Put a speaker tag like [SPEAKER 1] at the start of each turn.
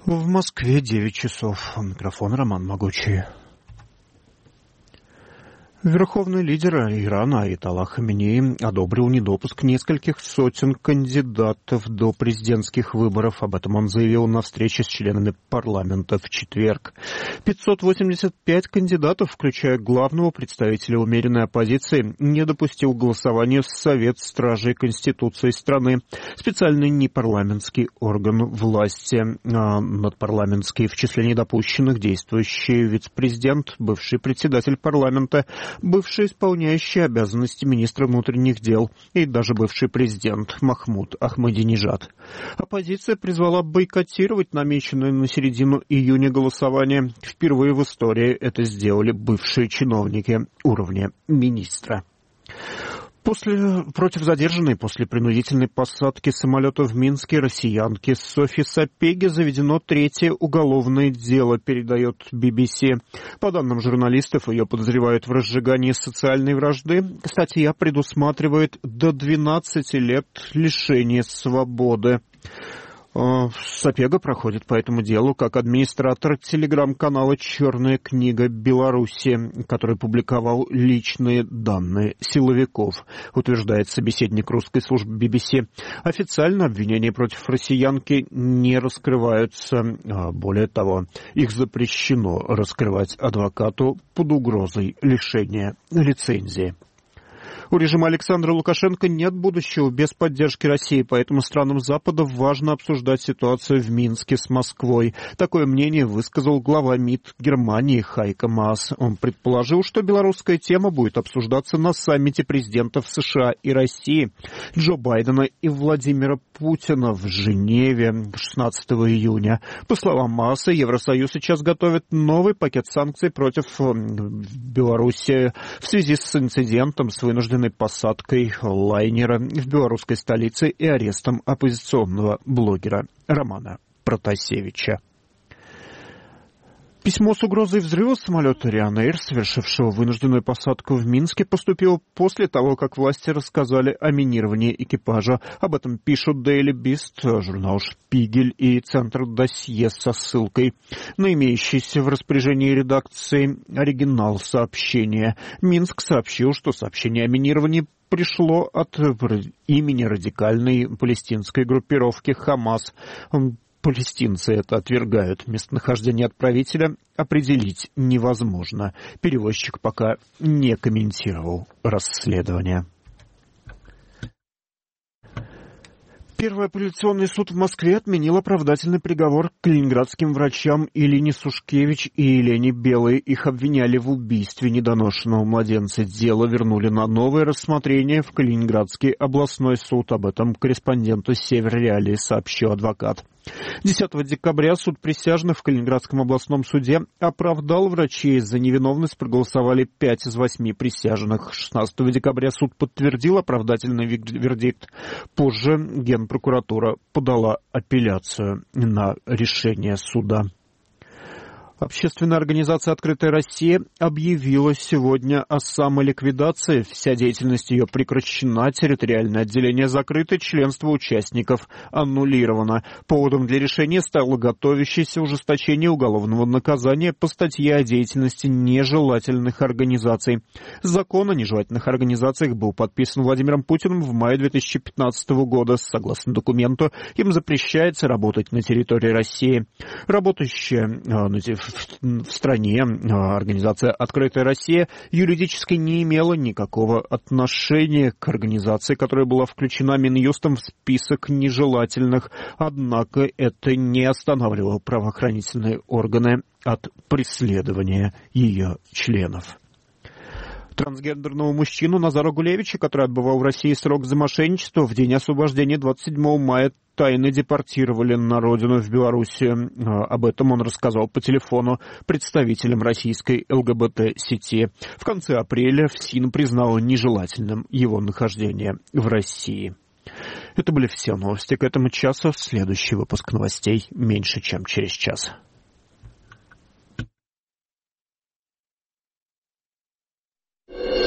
[SPEAKER 1] В Москве 9 часов. Микрофон Роман Могучий. Верховный лидер Ирана Аятолла Хаменеи одобрил недопуск нескольких сотен кандидатов до президентских выборов. Об этом он заявил на встрече с членами парламента в четверг. 585 кандидатов, включая главного представителя умеренной оппозиции, не допустил голосования в Совет Стражей Конституции страны, специальный непарламентский орган власти. Надпарламентский в числе недопущенных действующий вице-президент, бывший председатель парламента, бывший исполняющий обязанности министра внутренних дел и даже бывший президент Махмуд Ахмадинежад. Оппозиция призвала бойкотировать намеченное на середину июня голосование. Впервые в истории это сделали бывшие чиновники уровня министра. Против задержанной после принудительной посадки самолета в Минске россиянки Софьи Сапеги заведено третье уголовное дело, передает BBC. По данным журналистов, ее подозревают в разжигании социальной вражды. Статья предусматривает до 12 лет лишения свободы. Сапега проходит по этому делу как администратор телеграм-канала «Черная книга Беларуси», который публиковал личные данные силовиков, утверждает собеседник русской службы BBC. Официально обвинения против россиянки не раскрываются. Более того, их запрещено раскрывать адвокату под угрозой лишения лицензии. У режима Александра Лукашенко нет будущего без поддержки России, поэтому странам Запада важно обсуждать ситуацию в Минске с Москвой. Такое мнение высказал глава МИД Германии Хайко Маас. Он предположил, что белорусская тема будет обсуждаться на саммите президентов США и России, Джо Байдена и Владимира Путина в Женеве 16 июня. По словам Мааса, Евросоюз сейчас готовит новый пакет санкций против Беларуси в связи с инцидентом с вынужденной посадкой лайнера в белорусской столице и арестом оппозиционного блогера Романа Протасевича. Письмо с угрозой взрыва самолета Ryanair, совершившего вынужденную посадку в Минске, поступило после того, как власти рассказали о минировании экипажа. Об этом пишут Daily Beast, журнал Шпигель и Центр Досье со ссылкой на имеющийся в распоряжении редакции оригинал сообщения. Минск сообщил, что сообщение о минировании пришло от имени радикальной палестинской группировки «Хамас». Палестинцы это отвергают. Местонахождение отправителя определить невозможно. Перевозчик пока не комментировал расследование. Первый апелляционный суд в Москве отменил оправдательный приговор калининградским врачам Ирине Сушкевич и Елене Белой. Их обвиняли в убийстве недоношенного младенца. Дело вернули на новое рассмотрение в Калининградский областной суд. Об этом корреспонденту «Север Реалии» сообщил адвокат. 10 декабря суд присяжных в Калининградском областном суде оправдал врачей. За невиновность проголосовали 5 из 8 присяжных. 16 декабря суд подтвердил оправдательный вердикт. Позже Генпрокуратура подала апелляцию на решение суда. Общественная организация «Открытая Россия» объявила сегодня о самоликвидации. Вся деятельность ее прекращена, территориальное отделение закрыто, членство участников аннулировано. Поводом для решения стало готовящееся ужесточение уголовного наказания по статье о деятельности нежелательных организаций. Закон о нежелательных организациях был подписан Владимиром Путиным в мае 2015 года. Согласно документу, им запрещается работать на территории России. Работающая в стране организация «Открытая Россия» юридически не имела никакого отношения к организации, которая была включена Минюстом в список нежелательных. Однако это не останавливало правоохранительные органы от преследования ее членов. Трансгендерного мужчину Назара Гулевича, который отбывал в России срок за мошенничество, в день освобождения 27 мая тайно депортировали на родину в Белоруссию. Об этом он рассказал по телефону представителям российской ЛГБТ-сети. В конце апреля ФСИН признала нежелательным его нахождение в России. Это были все новости к этому часу. Следующий выпуск новостей меньше чем через час.